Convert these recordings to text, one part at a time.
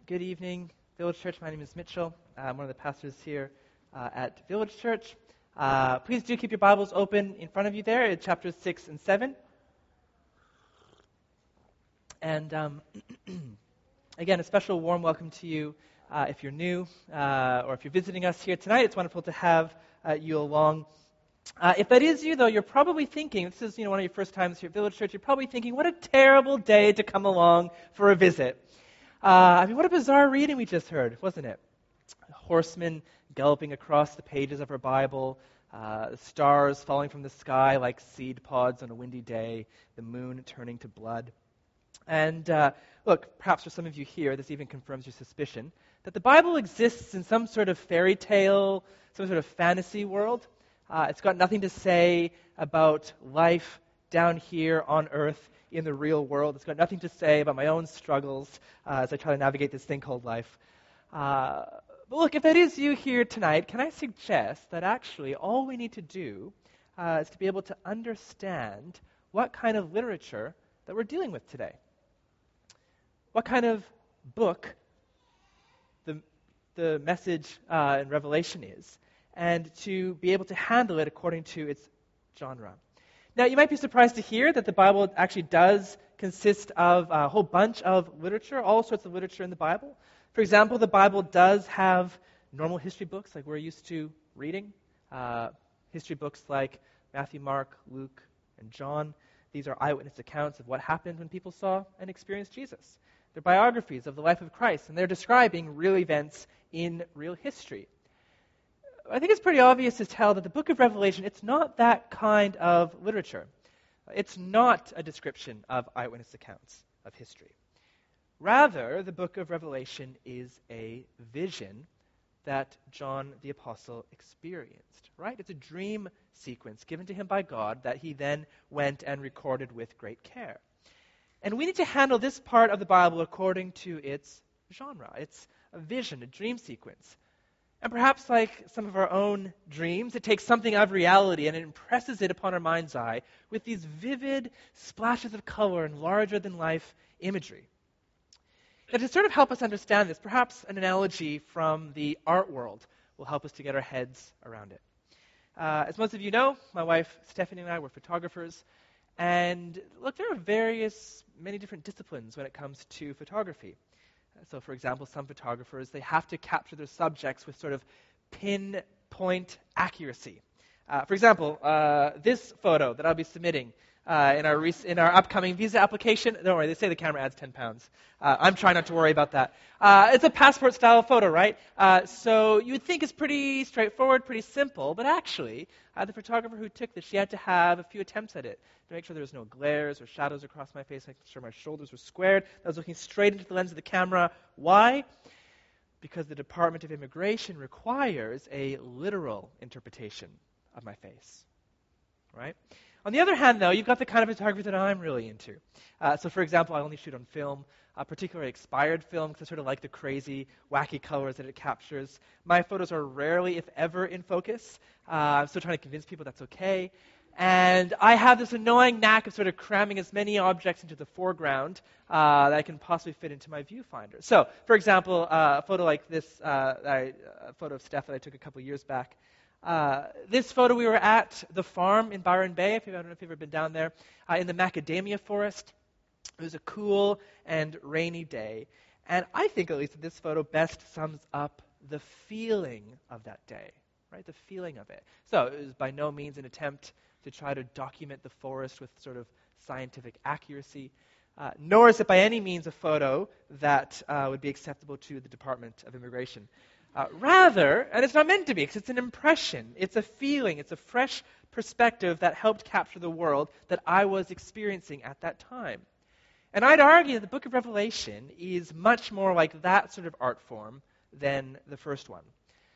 Good evening, Village Church. My name is Mitchell. I'm one of the pastors here at Village Church. Please do keep your Bibles open in front of you there at chapters 6 and 7. And again, a special warm welcome to you if you're new or if you're visiting us here tonight. It's wonderful to have you along. If that is you, though, you're probably thinking, this is one of your first times here at Village Church, you're probably thinking, what a terrible day to come along for a visit. What a bizarre reading we just heard, wasn't it? Horsemen galloping across the pages of our Bible, the stars falling from the sky like seed pods on a windy day, the moon turning to blood. And look, perhaps for some of you here, this even confirms your suspicion that the Bible exists in some sort of fairy tale, some sort of fantasy world. It's got nothing to say about life down here on earth in the real world. It's got nothing to say about my own struggles as I try to navigate this thing called life. But look, if that is you here tonight, can I suggest that actually all we need to do is to be able to understand what kind of literature that we're dealing with today. What kind of book the message in Revelation is, and to be able to handle it according to its genre. Now, you might be surprised to hear that the Bible actually does consist of a whole bunch of literature, all sorts of literature in the Bible. For example, the Bible does have normal history books like we're used to reading. History books like Matthew, Mark, Luke, and John. These are eyewitness accounts of what happened when people saw and experienced Jesus. They're biographies of the life of Christ, and they're describing real events in real history. I think it's pretty obvious to tell that the book of Revelation, it's not that kind of literature. It's not a description of eyewitness accounts of history. Rather, the book of Revelation is a vision that John the Apostle experienced, right? It's a dream sequence given to him by God that he then went and recorded with great care. And we need to handle this part of the Bible according to its genre. It's a vision, a dream sequence. And perhaps like some of our own dreams, it takes something of reality and it impresses it upon our mind's eye with these vivid splashes of color and larger-than-life imagery. Now, to sort of help us understand this, perhaps an analogy from the art world will help us to get our heads around it. As most of you know, my wife Stephanie and I were photographers. And look, there are many different disciplines when it comes to photography. So, for example, some photographers, they have to capture their subjects with sort of pinpoint accuracy. For example, this photo that I'll be submitting in our upcoming visa application. Don't worry, they say the camera adds 10 pounds. I'm trying not to worry about that. It's a passport-style photo, right? So you would think it's pretty straightforward, pretty simple, but actually, the photographer who took this, she had to have a few attempts at it to make sure there was no glares or shadows across my face, making sure my shoulders were squared. I was looking straight into the lens of the camera. Why? Because the Department of Immigration requires a literal interpretation of my face, right? On the other hand, though, you've got the kind of photography that I'm really into. So, for example, I only shoot on film, particularly expired film, because I sort of like the crazy, wacky colors that it captures. My photos are rarely, if ever, in focus. I'm still trying to convince people that's okay. And I have this annoying knack of sort of cramming as many objects into the foreground that I can possibly fit into my viewfinder. So, for example, a photo like this, a photo of Steph that I took a couple years back. This photo, we were at the farm in Byron Bay. I don't know if you've ever been down there, in the macadamia forest. It was a cool and rainy day. And I think, at least, that this photo best sums up the feeling of that day, right? The feeling of it. So it was by no means an attempt to try to document the forest with sort of scientific accuracy, nor is it by any means a photo that would be acceptable to the Department of Immigration. Rather, and it's not meant to be, because it's an impression, it's a feeling, it's a fresh perspective that helped capture the world that I was experiencing at that time. And I'd argue that the book of Revelation is much more like that sort of art form than the first one.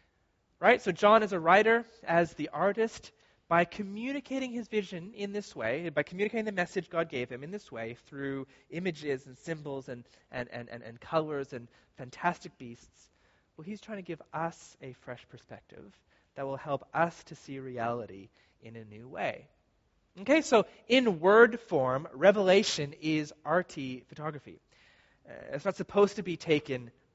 Right? So John is a writer, as the artist, by communicating his vision in this way, by communicating the message God gave him in this way through images and symbols and colors and fantastic beasts. Well, he's trying to give us a fresh perspective that will help us to see reality in a new way. Okay, so in word form, Revelation is arty photography. It's not supposed to be taken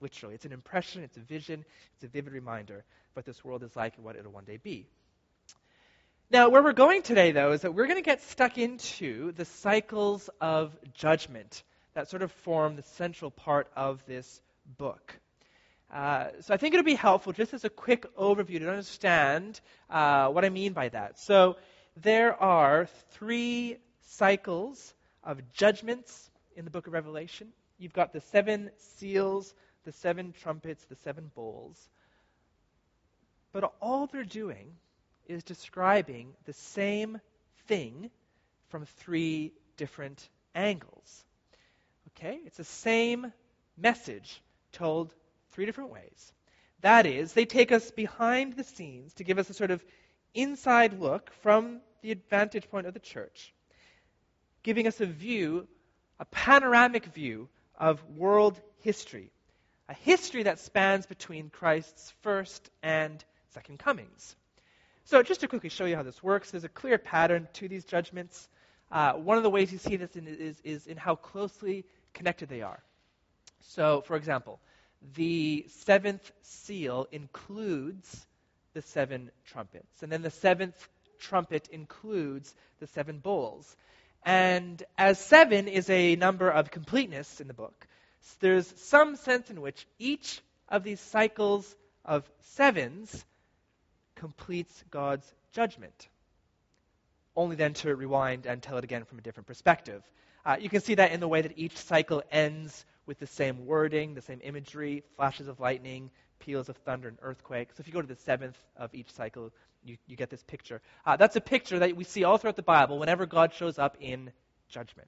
literally. It's an impression, it's a vision, it's a vivid reminder of what this world is like and what it'll one day be. Now, where we're going today, though, is that we're going to get stuck into the cycles of judgment that sort of form the central part of this book. So I think it'll be helpful, just as a quick overview, to understand what I mean by that. So there are 3 cycles of judgments in the book of Revelation. You've got the 7 seals, the 7 trumpets, the 7 bowls. But all they're doing is describing the same thing from 3 different angles. Okay? It's the same message told 3 different ways. That is, they take us behind the scenes to give us a sort of inside look from the vantage point of the church, giving us a view, a panoramic view of world history, a history that spans between Christ's first and second comings. So just to quickly show you how this works, there's a clear pattern to these judgments. One of the ways you see this is in how closely connected they are. So, for example, the 7th seal includes the 7 trumpets. And then the 7th trumpet includes the 7 bowls. And as 7 is a number of completeness in the book, there's some sense in which each of these cycles of 7s completes God's judgment, only then to rewind and tell it again from a different perspective. You can see that in the way that each cycle ends with the same wording, the same imagery, flashes of lightning, peals of thunder, and earthquake. So if you go to the 7th of each cycle, you get this picture. That's a picture that we see all throughout the Bible whenever God shows up in judgment.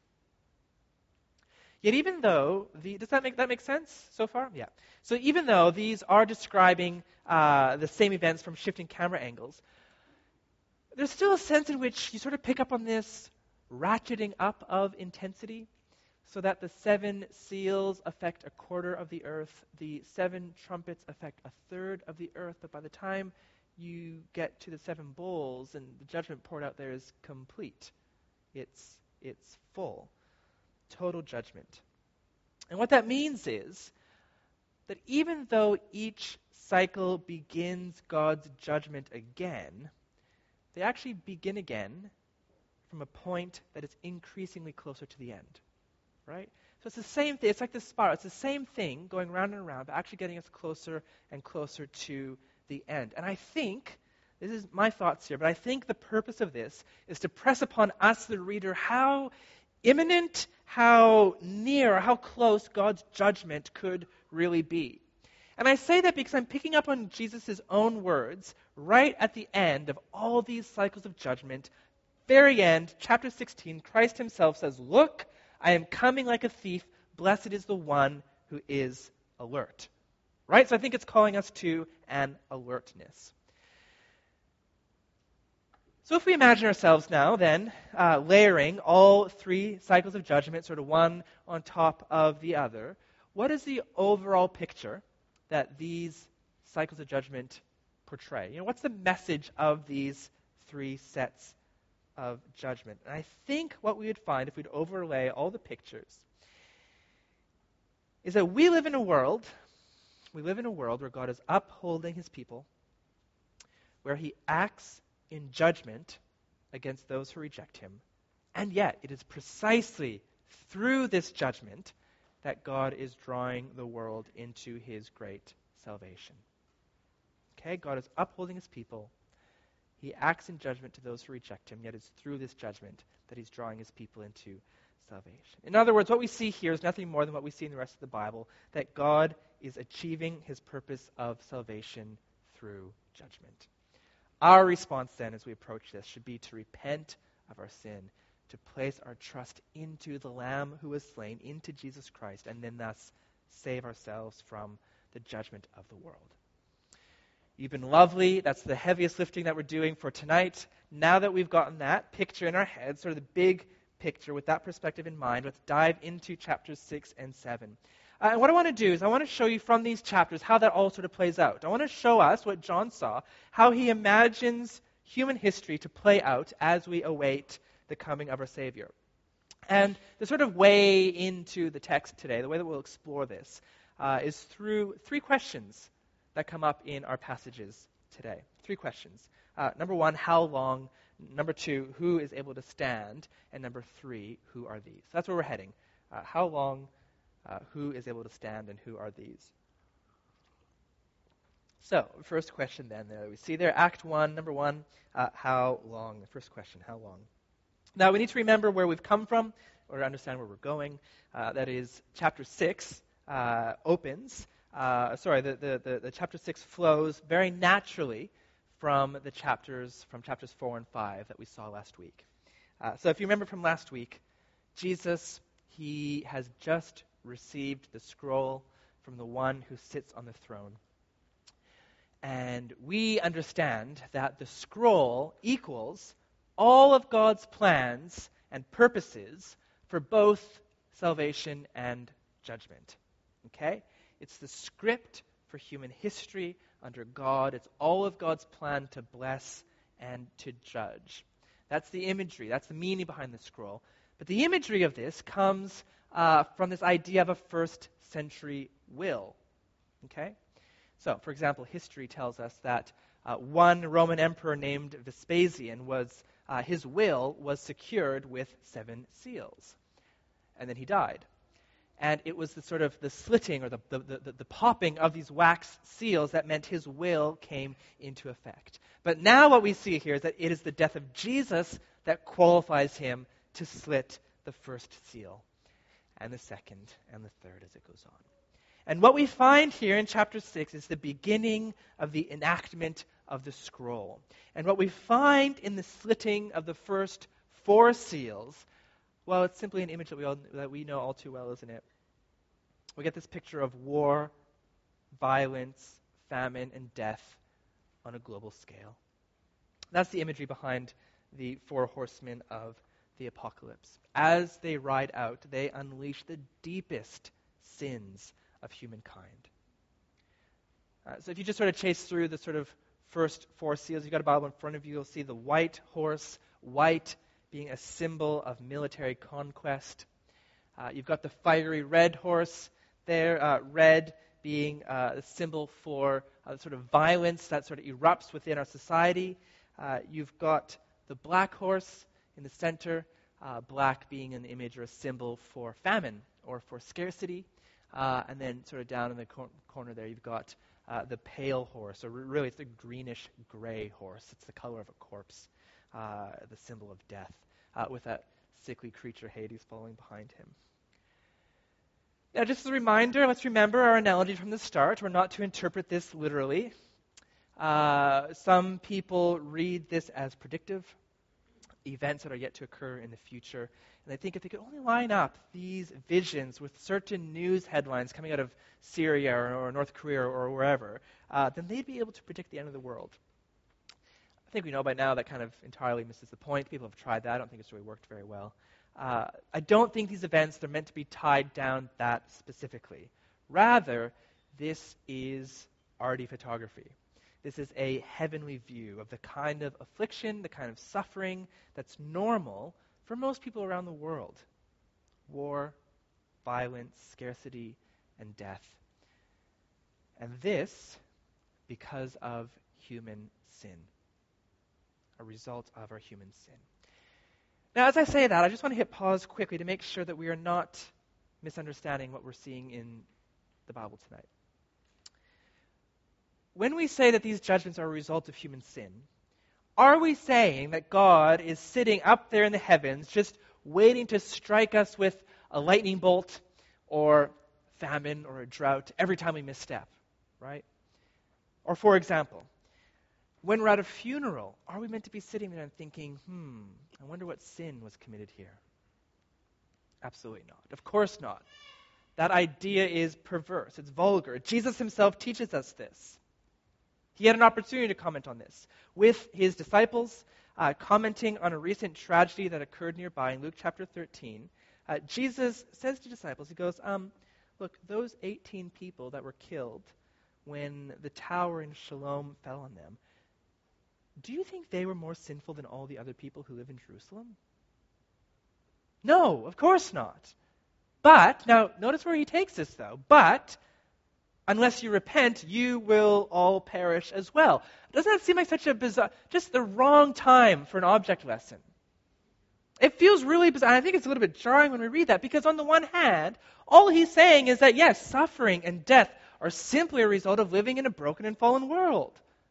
Yet even though, does that make sense so far? Yeah. So even though these are describing the same events from shifting camera angles, there's still a sense in which you sort of pick up on this ratcheting up of intensity, so that the 7 seals affect a quarter of the earth, the 7 trumpets affect a third of the earth, but by the time you get to the 7 bowls and the judgment poured out there is complete. It's full. Total judgment. And what that means is that even though each cycle begins God's judgment again, they actually begin again from a point that is increasingly closer to the end. Right? So it's the same thing. It's like this spiral. It's the same thing going round and around, but actually getting us closer and closer to the end. And I think, this is my thoughts here, but I think the purpose of this is to press upon us, the reader, how imminent, how near, how close God's judgment could really be. And I say that because I'm picking up on Jesus' own words right at the end of all these cycles of judgment. Very end, chapter 16, Christ himself says, "Look, I am coming like a thief. Blessed is the one who is alert." Right? So I think it's calling us to an alertness. So if we imagine ourselves now then layering all 3 cycles of judgment, sort of one on top of the other, what is the overall picture that these cycles of judgment portray? You know, what's the message of these 3 sets of judgment? And I think what we would find if we'd overlay all the pictures is that we live in a world where God is upholding his people, where he acts in judgment against those who reject him, and yet it is precisely through this judgment that God is drawing the world into his great salvation. Okay, God is upholding his people. He acts in judgment to those who reject him, yet it's through this judgment that he's drawing his people into salvation. In other words, what we see here is nothing more than what we see in the rest of the Bible, that God is achieving his purpose of salvation through judgment. Our response then as we approach this should be to repent of our sin, to place our trust into the Lamb who was slain, into Jesus Christ, and then thus save ourselves from the judgment of the world. You've been lovely. That's the heaviest lifting that we're doing for tonight. Now that we've gotten that picture in our heads, sort of the big picture with that perspective in mind, let's dive into chapters 6 and 7. And what I want to do is I want to show you from these chapters how that all sort of plays out. I want to show us what John saw, how he imagines human history to play out as we await the coming of our Savior. And the sort of way into the text today, the way that we'll explore this, is through three questions that come up in our passages today. Three questions. Number one, how long? Number two, who is able to stand? And number three, who are these? So that's where we're heading. How long, who is able to stand, and who are these? So, first question then, we see there, Act 1, number 1, how long? The first question, how long? Now, we need to remember where we've come from, or understand where we're going. That is, chapter 6 opens, the chapter 6 flows very naturally from chapters 4 and 5 that we saw last week. So if you remember from last week, Jesus, he has just received the scroll from the one who sits on the throne. And we understand that the scroll equals all of God's plans and purposes for both salvation and judgment. Okay? It's the script for human history under God. It's all of God's plan to bless and to judge. That's the imagery. That's the meaning behind the scroll. But the imagery of this comes from this idea of a first century will. Okay? So, for example, history tells us that one Roman emperor named Vespasian his will was secured with 7 seals. And then he died. And it was the slitting or the popping of these wax seals that meant his will came into effect. But now what we see here is that it is the death of Jesus that qualifies him to slit the first seal, and the second, and the third as it goes on. And what we find here in chapter 6 is the beginning of the enactment of the scroll. And what we find in the slitting of the first 4 seals, well, it's simply an image that we know all too well, isn't it? We get this picture of war, violence, famine, and death on a global scale. That's the imagery behind the 4 horsemen of the apocalypse. As they ride out, they unleash the deepest sins of humankind. So if you just sort of chase through the first 4 seals, you've got a Bible in front of you, you'll see the white horse, white being a symbol of military conquest. You've got the fiery red horse there, red being a symbol for sort of violence that sort of erupts within our society. You've got the black horse in the center, black being an image or a symbol for famine or for scarcity. And then sort of down in the corner there, you've got the pale horse, or really it's the greenish-gray horse. It's the color of a corpse, the symbol of death, with that sickly creature Hades following behind him. Now, just as a reminder, let's remember our analogy from the start. We're not to interpret this literally. Some people read this as predictive, events that are yet to occur in the future. And they think if they could only line up these visions with certain news headlines coming out of Syria or North Korea or wherever, then they'd be able to predict the end of the world. I think we know by now that kind of entirely misses the point. People have tried that. I don't think it's really worked very well. I don't think these events, they're meant to be tied down that specifically. Rather, this is arty photography. This is a heavenly view of the kind of affliction, the kind of suffering that's normal for most people around the world. War, violence, scarcity, and death. And this because of human sin. A result of our human sin. Now, as I say that, I just want to hit pause quickly to make sure that we are not misunderstanding what we're seeing in the Bible tonight. When we say that these judgments are a result of human sin, are we saying that God is sitting up there in the heavens just waiting to strike us with a lightning bolt or famine or a drought every time we misstep, right? Or for example, when we're at a funeral, are we meant to be sitting there and thinking, I wonder what sin was committed here? Absolutely not. Of course not. That idea is perverse. It's vulgar. Jesus himself teaches us this. He had an opportunity to comment on this with his disciples, commenting on a recent tragedy that occurred nearby in Luke chapter 13. Jesus says to disciples, he goes, look, those 18 people that were killed when the tower in Shalom fell on them, do you think they were more sinful than all the other people who live in Jerusalem? No, of course not. But, now notice where he takes this though, but unless you repent, you will all perish as well. Doesn't that seem like such a bizarre, just the wrong time for an object lesson? It feels really bizarre. I think it's a little bit jarring when we read that, because on the one hand, all he's saying is that, yes, suffering and death are simply a result of living in a broken and fallen world.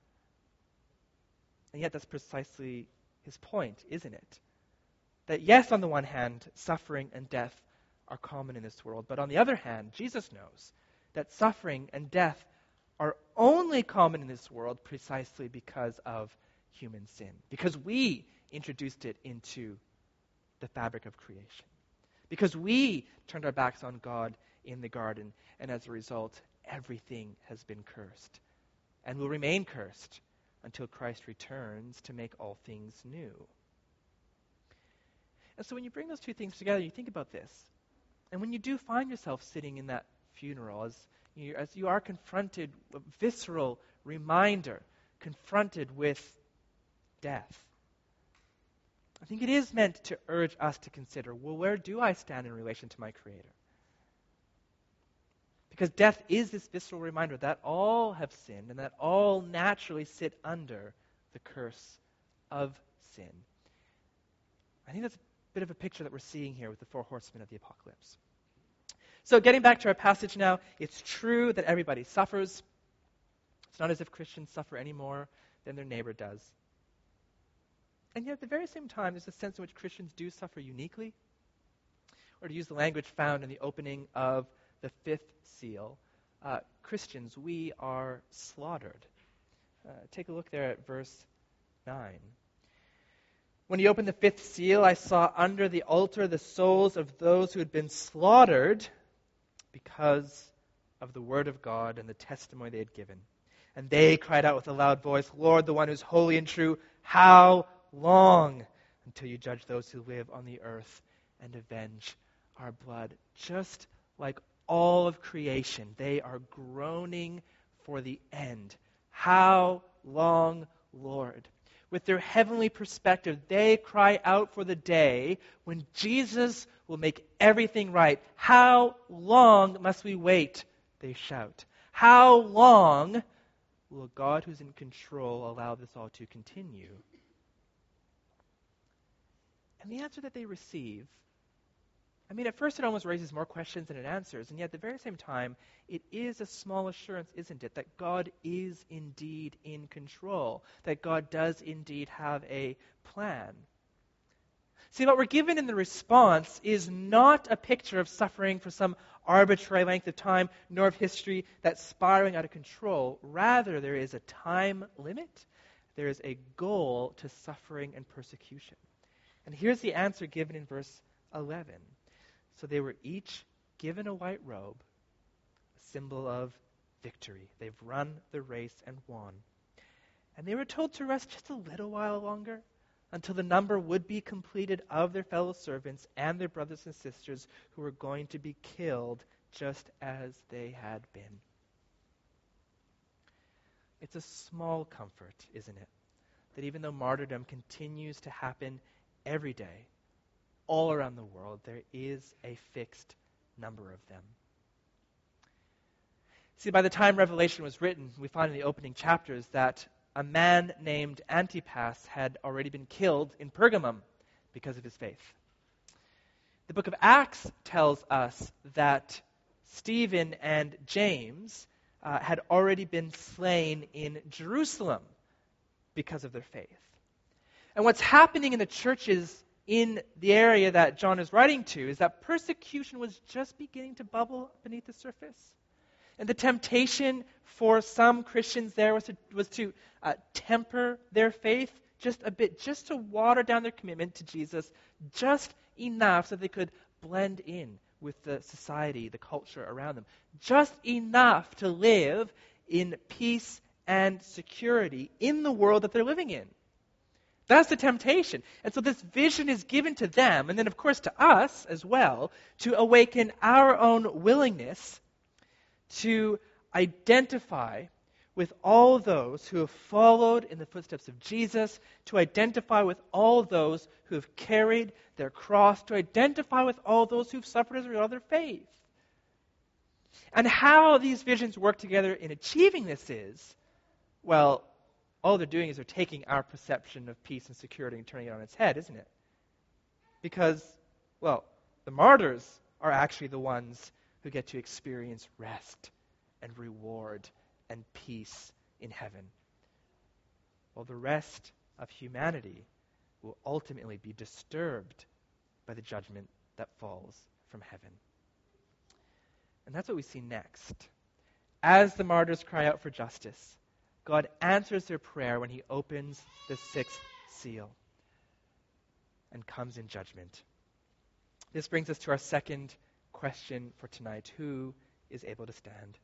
And yet that's precisely his point, isn't it? That yes, on the one hand, suffering and death are common in this world, but on the other hand, Jesus knows that suffering and death are only common in this world precisely because of human sin, because we introduced it into the fabric of creation, because we turned our backs on God in the garden, and as a result, everything has been cursed and will remain cursed until Christ returns to make all things new. And so when you bring those two things together, you think about this. And when you do find yourself sitting in that funeral, as you are confronted with a visceral reminder, confronted with death, I think it is meant to urge us to consider, well, where do I stand in relation to my Creator? Because death is this visceral reminder that all have sinned and that all naturally sit under the curse of sin. I think that's a bit of a picture that we're seeing here with the four horsemen of the apocalypse. So getting back to our passage now, it's true that everybody suffers. It's not as if Christians suffer any more than their neighbor does. And yet at the very same time, there's a sense in which Christians do suffer uniquely. Or to use the language found in the opening of the fifth seal, Christians, we are slaughtered. Take a look there at verse 9. When he opened the fifth seal, I saw under the altar the souls of those who had been slaughtered because of the word of God and the testimony they had given. And they cried out with a loud voice, Lord, the one who's holy and true, how long until you judge those who live on the earth and avenge our blood? Just like all of creation, they are groaning for the end. How long, Lord? With their heavenly perspective, they cry out for the day when Jesus will make everything right. How long must we wait? They shout. How long will God who's in control allow this all to continue? And the answer that they receive, at first it almost raises more questions than it answers, and yet at the very same time, it is a small assurance, isn't it, that God is indeed in control, that God does indeed have a plan. See, what we're given in the response is not a picture of suffering for some arbitrary length of time, nor of history that's spiraling out of control. Rather, there is a time limit. There is a goal to suffering and persecution. And here's the answer given in verse 11. So they were each given a white robe, a symbol of victory. They've run the race and won. And they were told to rest just a little while longer until the number would be completed of their fellow servants and their brothers and sisters who were going to be killed just as they had been. It's a small comfort, isn't it, that even though martyrdom continues to happen every day, all around the world, there is a fixed number of them. See, by the time Revelation was written, we find in the opening chapters that a man named Antipas had already been killed in Pergamum because of his faith. The book of Acts tells us that Stephen and James had already been slain in Jerusalem because of their faith. And what's happening in the churches in the area that John is writing to is that persecution was just beginning to bubble beneath the surface. And the temptation for some Christians there was to temper their faith just a bit, just to water down their commitment to Jesus just enough so they could blend in with the society, the culture around them. Just enough to live in peace and security in the world that they're living in. That's the temptation. And so this vision is given to them, and then of course to us as well, to awaken our own willingness to identify with all those who have followed in the footsteps of Jesus, to identify with all those who have carried their cross, to identify with all those who've suffered as a result of their faith. And how these visions work together in achieving this is, well, all they're doing is they're taking our perception of peace and security and turning it on its head, isn't it? Because, well, the martyrs are actually the ones who get to experience rest and reward and peace in heaven. While the rest of humanity will ultimately be disturbed by the judgment that falls from heaven. And that's what we see next. As the martyrs cry out for justice, God answers their prayer when he opens the sixth seal and comes in judgment. This brings us to our second question for tonight. Who is able to stand?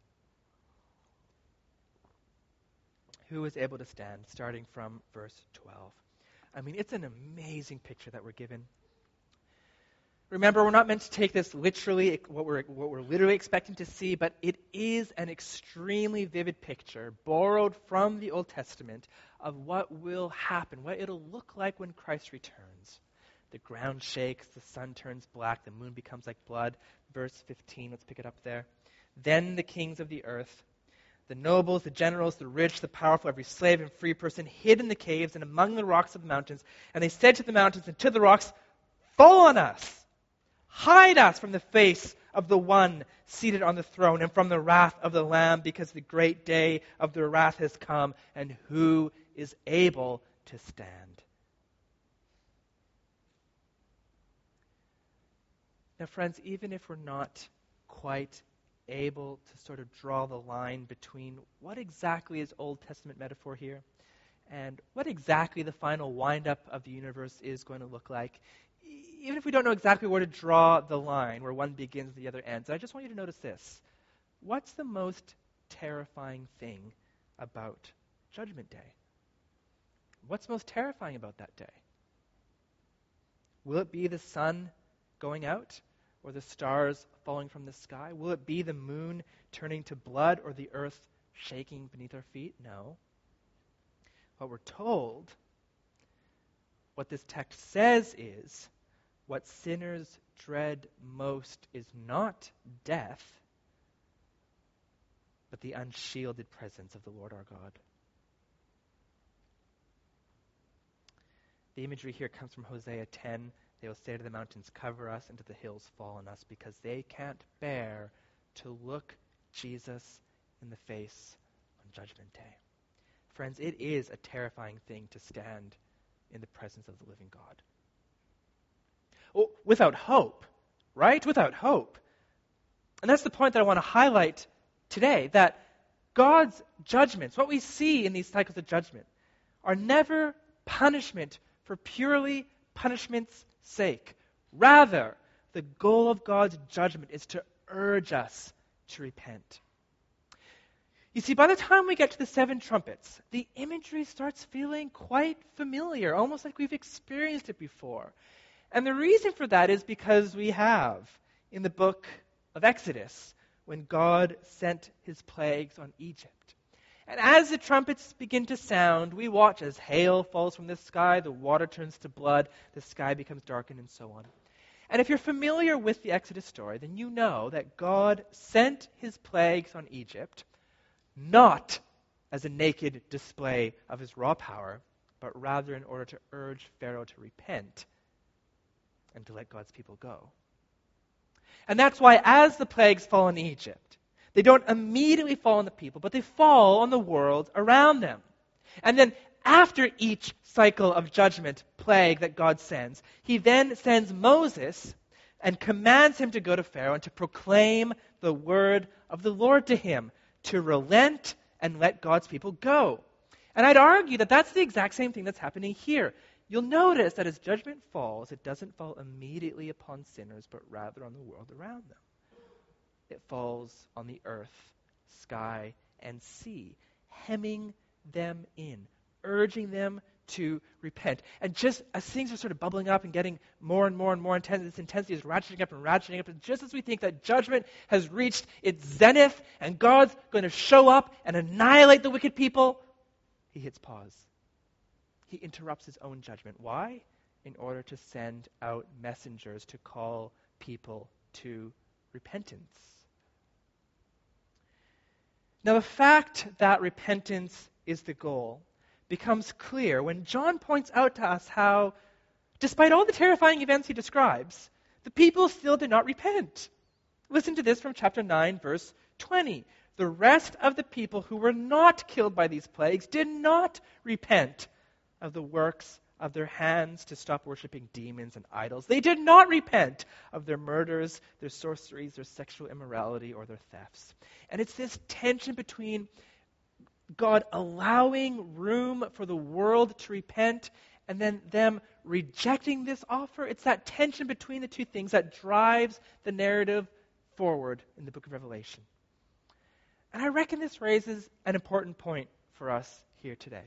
Who is able to stand? Starting from verse 12. I mean, it's an amazing picture that we're given. Remember, we're not meant to take this literally, what we're literally expecting to see, but it is an extremely vivid picture borrowed from the Old Testament of what will happen, what it'll look like when Christ returns. The ground shakes, the sun turns black, the moon becomes like blood. Verse 15, let's pick it up there. Then the kings of the earth, the nobles, the generals, the rich, the powerful, every slave and free person, hid in the caves and among the rocks of the mountains. And they said to the mountains and to the rocks, "Fall on us! Hide us from the face of the one seated on the throne and from the wrath of the Lamb, because the great day of their wrath has come, and who is able to stand?" Now, friends, even if we're not quite able to sort of draw the line between what exactly is Old Testament metaphor here and what exactly the final wind-up of the universe is going to look like, even if we don't know exactly where to draw the line, where one begins and the other ends, I just want you to notice this. What's the most terrifying thing about Judgment Day? What's most terrifying about that day? Will it be the sun going out or the stars falling from the sky? Will it be the moon turning to blood or the earth shaking beneath our feet? No. What we're told, what this text says is, what sinners dread most is not death, but the unshielded presence of the Lord our God. The imagery here comes from Hosea 10. They will say to the mountains, "Cover us," and to the hills, "Fall on us," because they can't bear to look Jesus in the face on Judgment Day. Friends, it is a terrifying thing to stand in the presence of the living God. Without hope, right? Without hope. And that's the point that I want to highlight today, that God's judgments, what we see in these cycles of judgment, are never punishment for purely punishment's sake. Rather, the goal of God's judgment is to urge us to repent. You see, by the time we get to the seven trumpets, the imagery starts feeling quite familiar, almost like we've experienced it before. And the reason for that is because we have, in the book of Exodus, when God sent his plagues on Egypt. And as the trumpets begin to sound, we watch as hail falls from the sky, the water turns to blood, the sky becomes darkened, and so on. And if you're familiar with the Exodus story, then you know that God sent his plagues on Egypt not as a naked display of his raw power, but rather in order to urge Pharaoh to repent and to let God's people go. And that's why as the plagues fall on Egypt, they don't immediately fall on the people, but they fall on the world around them. And then after each cycle of judgment, plague that God sends, he then sends Moses and commands him to go to Pharaoh and to proclaim the word of the Lord to him, to relent and let God's people go. And I'd argue that that's the exact same thing that's happening here. You'll notice that as judgment falls, it doesn't fall immediately upon sinners, but rather on the world around them. It falls on the earth, sky, and sea, hemming them in, urging them to repent. And just as things are sort of bubbling up and getting more and more and more intense, this intensity is ratcheting up, and just as we think that judgment has reached its zenith and God's going to show up and annihilate the wicked people, he hits pause. He interrupts his own judgment. Why? In order to send out messengers to call people to repentance. Now, the fact that repentance is the goal becomes clear when John points out to us how, despite all the terrifying events he describes, the people still did not repent. Listen to this from chapter 9, verse 20. The rest of the people who were not killed by these plagues did not repent of the works of their hands to stop worshiping demons and idols. They did not repent of their murders, their sorceries, their sexual immorality, or their thefts. And it's this tension between God allowing room for the world to repent and then them rejecting this offer. It's that tension between the two things that drives the narrative forward in the book of Revelation. And I reckon this raises an important point for us here today.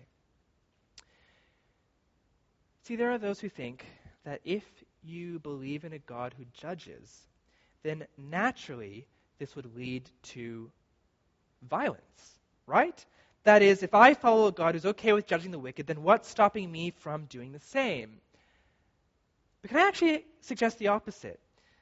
See, there are those who think that if you believe in a God who judges, then naturally this would lead to violence, right? That is, if I follow a God who's okay with judging the wicked, then what's stopping me from doing the same? But can I actually suggest the opposite?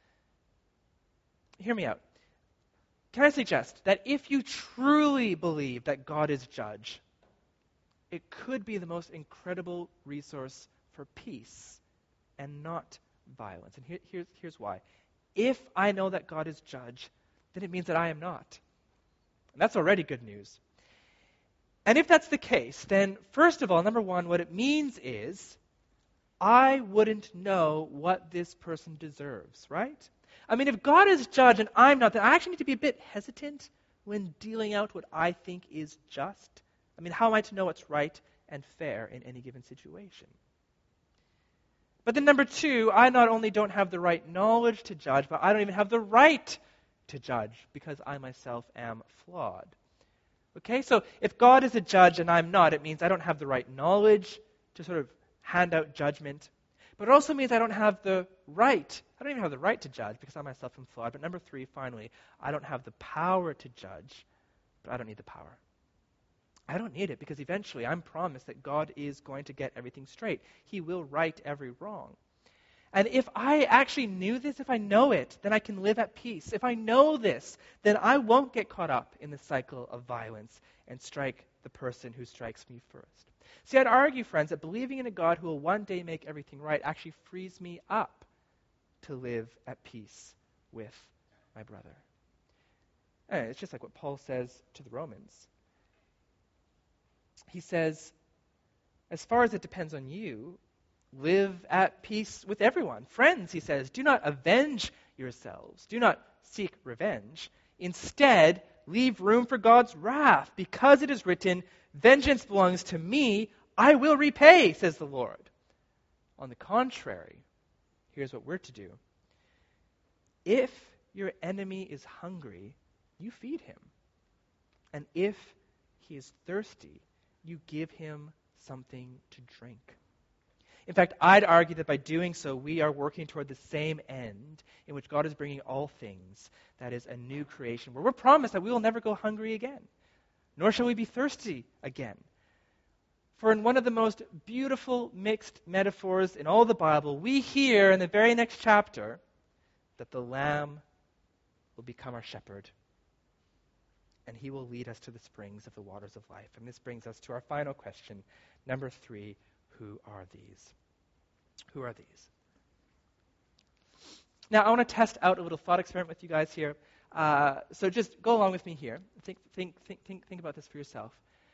Hear me out. Can I suggest that if you truly believe that God is judge, it could be the most incredible resource for peace and not violence. And here's why. If I know that God is judge, then it means that I am not. And that's already good news. And if that's the case, then first of all, number one, what it means is I wouldn't know what this person deserves, right? I mean, if God is judge and I'm not, then I actually need to be a bit hesitant when dealing out what I think is just. I mean, how am I to know what's right and fair in any given situation? But then number two, I not only don't have the right knowledge to judge, but I don't even have the right to judge because I myself am flawed. Okay, so if God is a judge and I'm not, it means I don't have the right knowledge to sort of hand out judgment. But it also means I don't have the right. I don't even have the right to judge because I myself am flawed. But number three, finally, I don't have the power to judge, but I don't need the power. I don't need it because eventually I'm promised that God is going to get everything straight. He will right every wrong. And if I actually knew this, if I know it, then I can live at peace. If I know this, then I won't get caught up in the cycle of violence and strike the person who strikes me first. See, I'd argue, friends, that believing in a God who will one day make everything right actually frees me up to live at peace with my brother. And it's just like what Paul says to the Romans. He says, as far as it depends on you, live at peace with everyone. Friends, he says, do not avenge yourselves. Do not seek revenge. Instead, leave room for God's wrath, because it is written, vengeance belongs to me, I will repay, says the Lord. On the contrary, here's what we're to do. If your enemy is hungry, you feed him. And if he is thirsty, you give him something to drink. In fact, I'd argue that by doing so, we are working toward the same end in which God is bringing all things, that is, a new creation, where we're promised that we will never go hungry again, nor shall we be thirsty again. For in one of the most beautiful mixed metaphors in all the Bible, we hear in the very next chapter that the Lamb will become our shepherd, and he will lead us to the springs of the waters of life. And this brings us to our final question, number 3. Who are these? Who are these? Now, I want to test out a little thought experiment with you guys here. So just go along with me here. Think about this for yourself.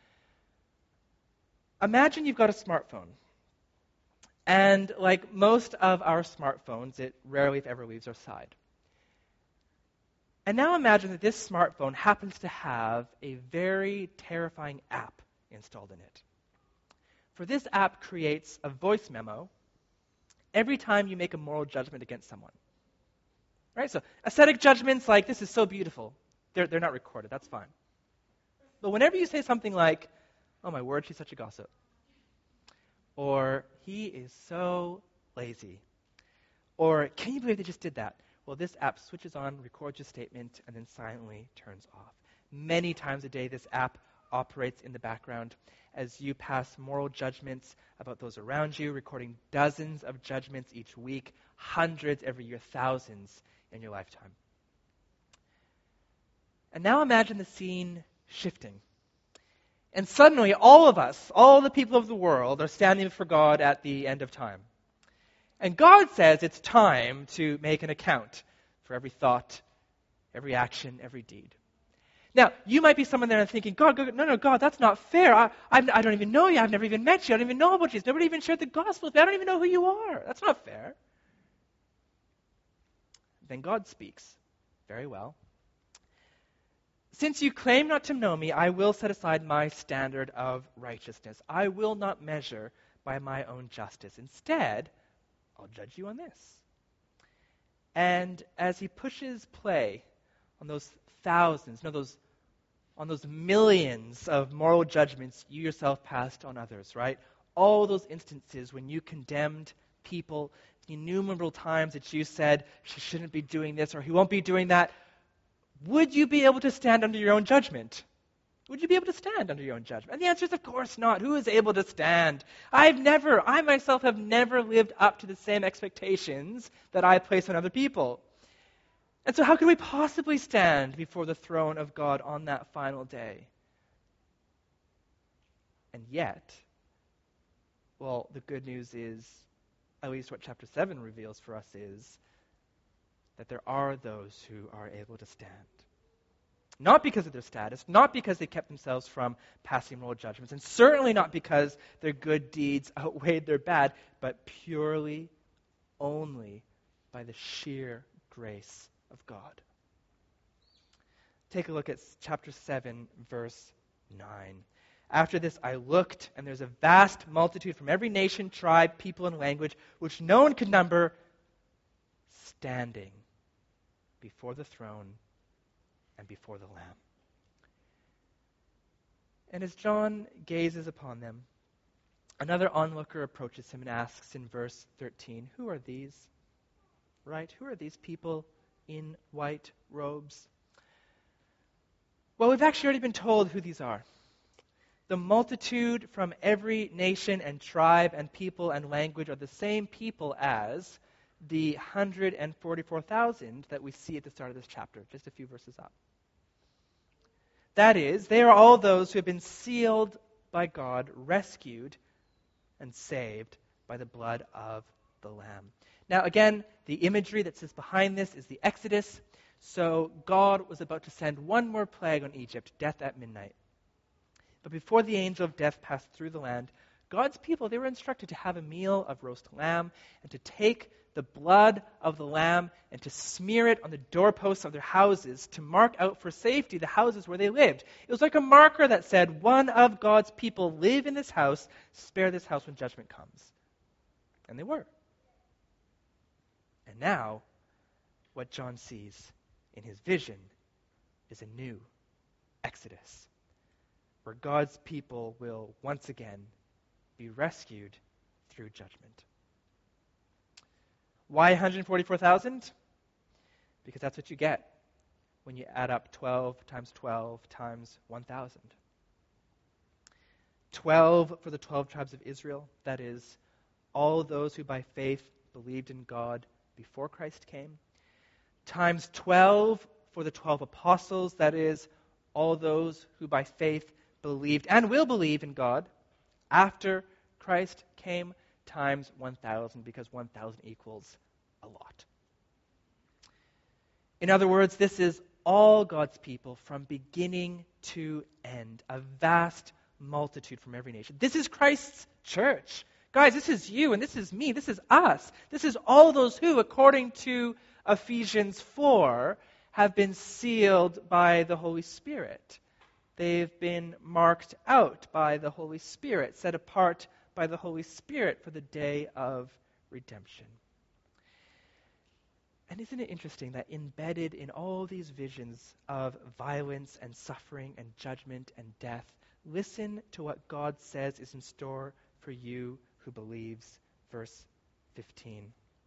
Imagine you've got a smartphone. And like most of our smartphones, it rarely, if ever, leaves our side. And now imagine that this smartphone happens to have a very terrifying app installed in it. For this app creates a voice memo every time you make a moral judgment against someone. Right? So aesthetic judgments like, this is so beautiful, they're not recorded. That's fine. But whenever you say something like, oh my word, she's such a gossip, or he is so lazy, or can you believe they just did that? Well, this app switches on, records your statement, and then silently turns off. Many times a day, this app operates in the background as you pass moral judgments about those around you, recording dozens of judgments each week, hundreds every year, thousands in your lifetime. And now imagine the scene shifting. And suddenly, all of us, all the people of the world, are standing before God at the end of time. And God says it's time to make an account for every thought, every action, every deed. Now, you might be someone there and thinking, God, no, God, that's not fair. I don't even know you. I've never even met you. I don't even know about Jesus. Nobody even shared the gospel with me. I don't even know who you are. That's not fair. Then God speaks. Very well. Since you claim not to know me, I will set aside my standard of righteousness. I will not measure by my own justice. Instead, I'll judge you on this. And as he pushes play on those thousands, on those millions of moral judgments you yourself passed on others, right? All those instances when you condemned people, the innumerable times that you said, she shouldn't be doing this or he won't be doing that, would you be able to stand under your own judgment? Would you be able to stand under your own judgment? And the answer is, of course not. Who is able to stand? I myself have never lived up to the same expectations that I place on other people. And so how can we possibly stand before the throne of God on that final day? And yet, well, the good news is, at least what chapter 7 reveals for us is, that there are those who are able to stand. Not because of their status, not because they kept themselves from passing moral judgments, and certainly not because their good deeds outweighed their bad, but purely, only by the sheer grace of God. Take a look at chapter 7, verse 9. After this I looked, and there's a vast multitude from every nation, tribe, people, and language, which no one could number, standing before the throne and before the Lamb. And as John gazes upon them, another onlooker approaches him and asks in verse 13, who are these? Right? Who are these people in white robes? Well, we've actually already been told who these are. The multitude from every nation and tribe and people and language are the same people as the 144,000 that we see at the start of this chapter, just a few verses up. That is, they are all those who have been sealed by God, rescued, and saved by the blood of the Lamb. Now, again, the imagery that sits behind this is the Exodus. So God was about to send one more plague on Egypt, death at midnight. But before the angel of death passed through the land, God's people, they were instructed to have a meal of roast lamb and to take the blood of the lamb and to smear it on the doorposts of their houses to mark out for safety the houses where they lived. It was like a marker that said, one of God's people live in this house, spare this house when judgment comes. And they were. And now, what John sees in his vision is a new Exodus, where God's people will once again be rescued through judgment. Why 144,000? Because that's what you get when you add up 12 times 12 times 1,000. 12 for the 12 tribes of Israel, that is, all those who by faith believed in God before Christ came. Times 12 for the 12 apostles, that is, all those who by faith believed and will believe in God after Christ came, times 1,000, because 1,000 equals a lot. In other words, this is all God's people from beginning to end, a vast multitude from every nation. This is Christ's church. Guys, this is you and this is me. This is us. This is all those who, according to Ephesians 4, have been sealed by the Holy Spirit. They've been marked out by the Holy Spirit, set apart by the Holy Spirit for the day of redemption. And isn't it interesting that embedded in all these visions of violence and suffering and judgment and death, listen to what God says is in store for you who believes. Verse 15.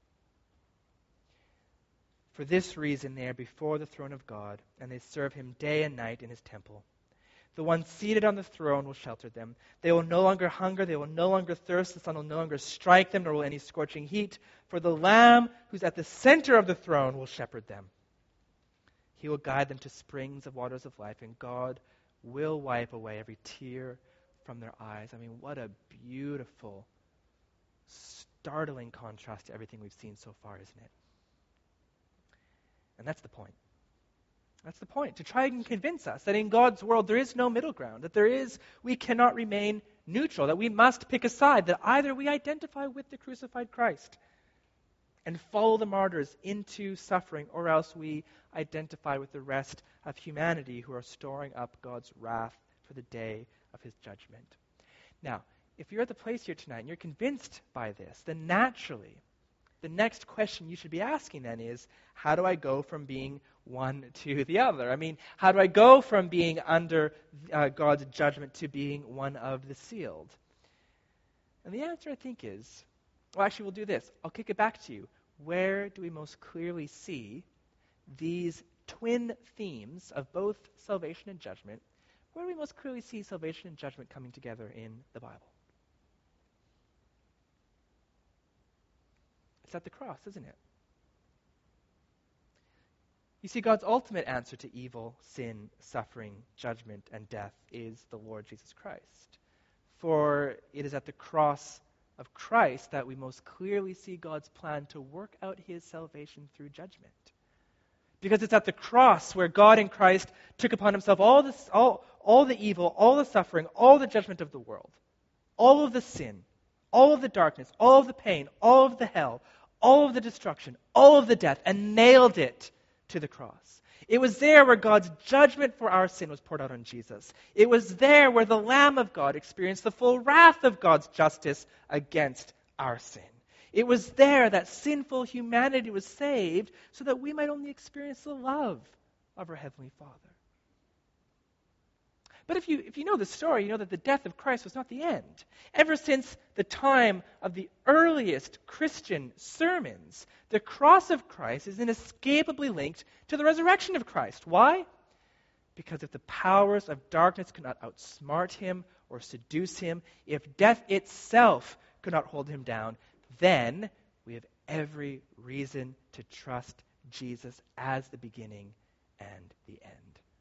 For this reason they are before the throne of God, and they serve him day and night in his temple. The one seated on the throne will shelter them. They will no longer hunger, they will no longer thirst, the sun will no longer strike them, nor will any scorching heat. For the Lamb who's at the center of the throne will shepherd them. He will guide them to springs of waters of life, and God will wipe away every tear from their eyes. I mean, what a beautiful, startling contrast to everything we've seen so far, isn't it? And that's the point. That's the point, to try and convince us that in God's world there is no middle ground, that we cannot remain neutral, that we must pick a side, that either we identify with the crucified Christ and follow the martyrs into suffering, or else we identify with the rest of humanity who are storing up God's wrath for the day of his judgment. Now, if you're at the place here tonight and you're convinced by this, then naturally, the next question you should be asking then is, how do I go from being one to the other? I mean, how do I go from being under God's judgment to being one of the sealed? And the answer, I think, is, well, actually, we'll do this. I'll kick it back to you. Where do we most clearly see these twin themes of both salvation and judgment? Where do we most clearly see salvation and judgment coming together in the Bible? It's at the cross, isn't it? You see, God's ultimate answer to evil, sin, suffering, judgment, and death is the Lord Jesus Christ. For it is at the cross of Christ that we most clearly see God's plan to work out his salvation through judgment. Because it's at the cross where God in Christ took upon himself all the evil, all the suffering, all the judgment of the world, all of the sin, all of the darkness, all of the pain, all of the hell, all of the destruction, all of the death, and nailed it to the cross. It was there where God's judgment for our sin was poured out on Jesus. It was there where the Lamb of God experienced the full wrath of God's justice against our sin. It was there that sinful humanity was saved so that we might only experience the love of our Heavenly Father. But if you know the story, you know that the death of Christ was not the end. Ever since the time of the earliest Christian sermons, the cross of Christ is inescapably linked to the resurrection of Christ. Why? Because if the powers of darkness could not outsmart him or seduce him, if death itself could not hold him down, then we have every reason to trust Jesus as the beginning and the end.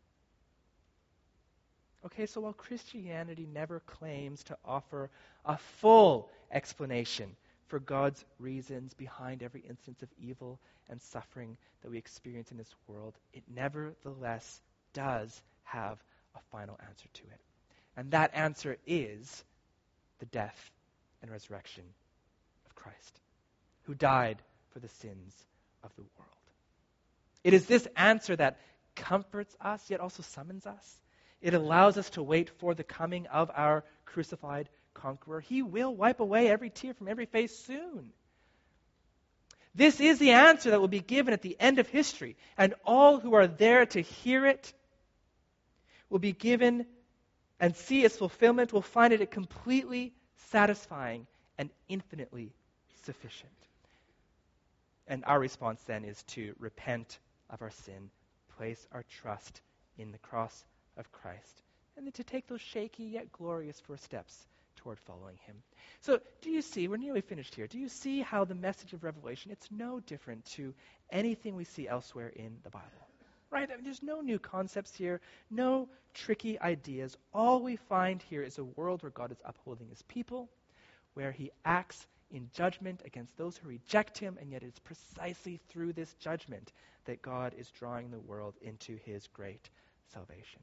Okay, so while Christianity never claims to offer a full explanation for God's reasons behind every instance of evil and suffering that we experience in this world, it nevertheless does have a final answer to it. And that answer is the death and resurrection of Christ, who died for the sins of the world. It is this answer that comforts us, yet also summons us. It allows us to wait for the coming of our crucified conqueror. He will wipe away every tear from every face soon. This is the answer that will be given at the end of history, and all who are there to hear it will be given and see its fulfillment, will find it completely satisfying and infinitely sufficient. And our response then is to repent of our sin, place our trust in the cross of Christ, and then to take those shaky yet glorious first steps toward following him. So do you see, we're nearly finished here, do you see how the message of Revelation, it's no different to anything we see elsewhere in the Bible? Right? I mean, there's no new concepts here, no tricky ideas. All we find here is a world where God is upholding his people, where he acts in judgment against those who reject him, and yet it's precisely through this judgment that God is drawing the world into his great salvation.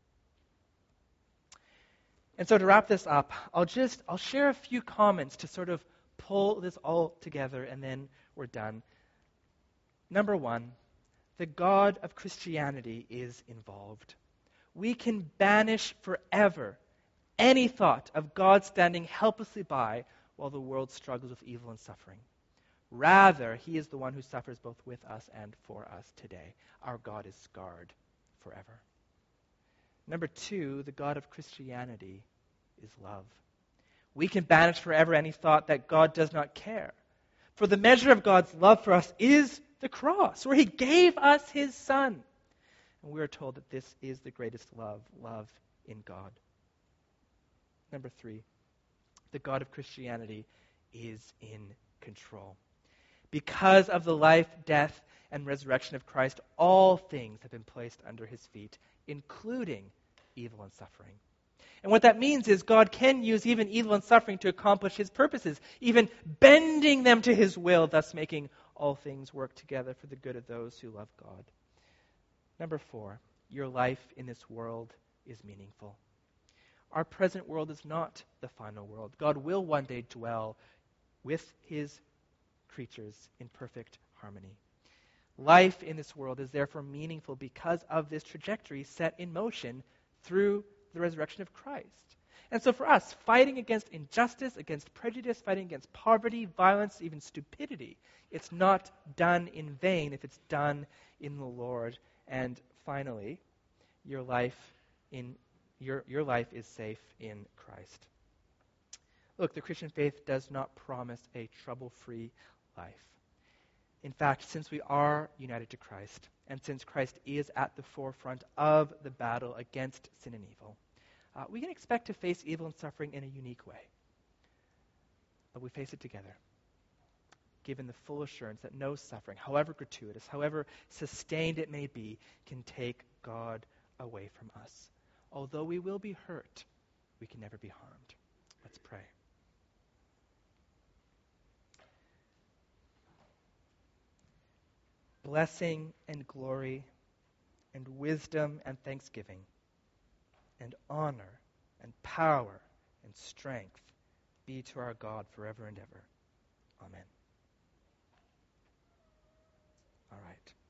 And so to wrap this up, I'll share a few comments to sort of pull this all together, and then we're done. Number one, the God of Christianity is involved. We can banish forever any thought of God standing helplessly by while the world struggles with evil and suffering. Rather, he is the one who suffers both with us and for us today. Our God is scarred forever. Number two, the God of Christianity is love. We can banish forever any thought that God does not care. For the measure of God's love for us is the cross, where he gave us his Son. And we are told that this is the greatest love in God. Number three, the God of Christianity is in control. Because of the life, death, and resurrection of Christ, all things have been placed under his feet, including evil and suffering. And what that means is God can use even evil and suffering to accomplish his purposes, even bending them to his will, thus making all things work together for the good of those who love God. Number 4, your life in this world is meaningful. Our present world is not the final world. God will one day dwell with his creatures in perfect harmony. Life in this world is therefore meaningful because of this trajectory set in motion through the resurrection of Christ. And so for us, fighting against injustice, against prejudice, fighting against poverty, violence, even stupidity, it's not done in vain if it's done in the Lord. And finally, your life is safe in Christ. Look, the Christian faith does not promise a trouble-free life. In fact, since we are united to Christ, and since Christ is at the forefront of the battle against sin and evil, we can expect to face evil and suffering in a unique way. But we face it together, given the full assurance that no suffering, however gratuitous, however sustained it may be, can take God away from us. Although we will be hurt, we can never be harmed. Let's pray. Blessing and glory and wisdom and thanksgiving and honor and power and strength be to our God forever and ever. Amen. All right.